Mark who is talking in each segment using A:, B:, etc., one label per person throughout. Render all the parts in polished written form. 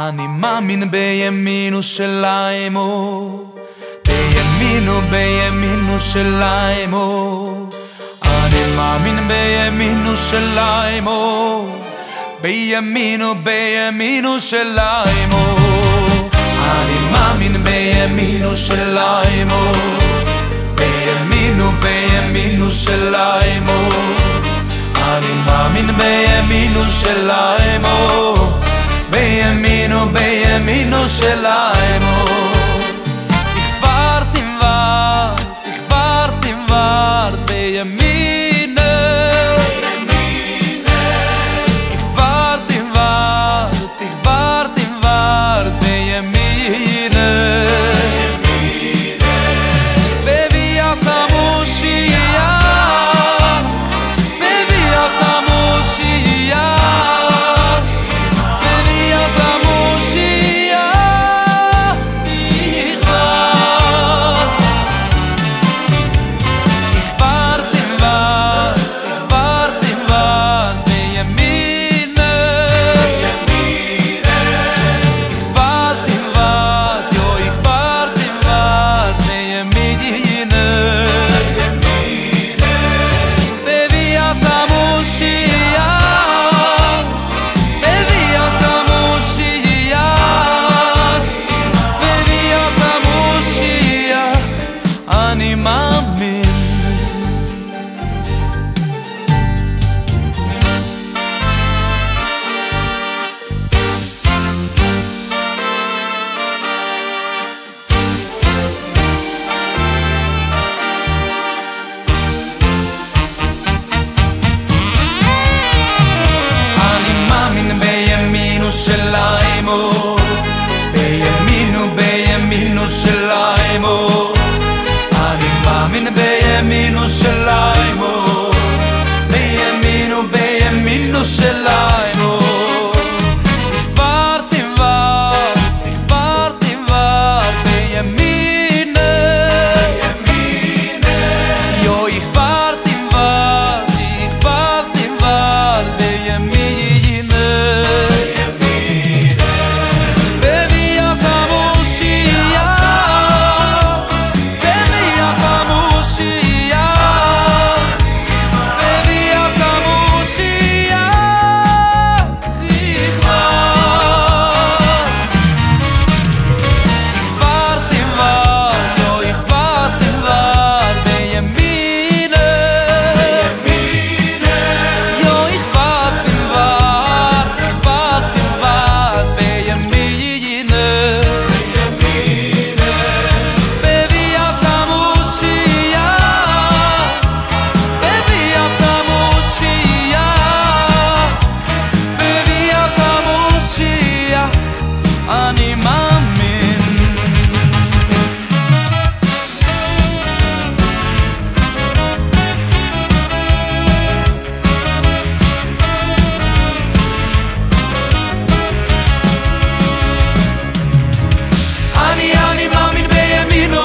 A: אני מאמין בימינו שלנו, בימינו שלנו. אני מאמין בימינו שלנו, בימינו שלנו. אני מאמין בימינו שלנו, בימינו שלנו. אני מאמין בימינו שלנו, בימינו שלנו. Ich warte bei Yemine. Ich warte bei Yemine. Baby, אני מאמין. אני מאמין בימינו שלנו, בימינו שלנו. אני מאמין בימינו שלנו, בימינו שלנו. Ich warte bei Yemine. Jo, ich warte bei Yemine. Baby, אני מאמין. אני מאמין בימינו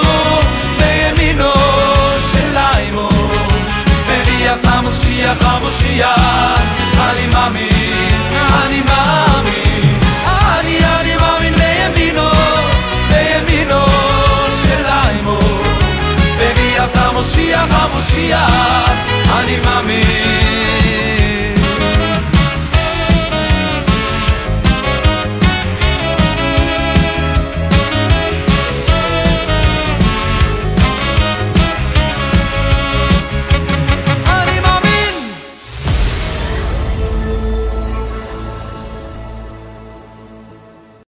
A: שלנו. מביא עשה משיח המושיע. אני מאמין, אני מאמין. אני מאמין בימינו שלנו. מביא עשה משיח המושיע. אני מאמין.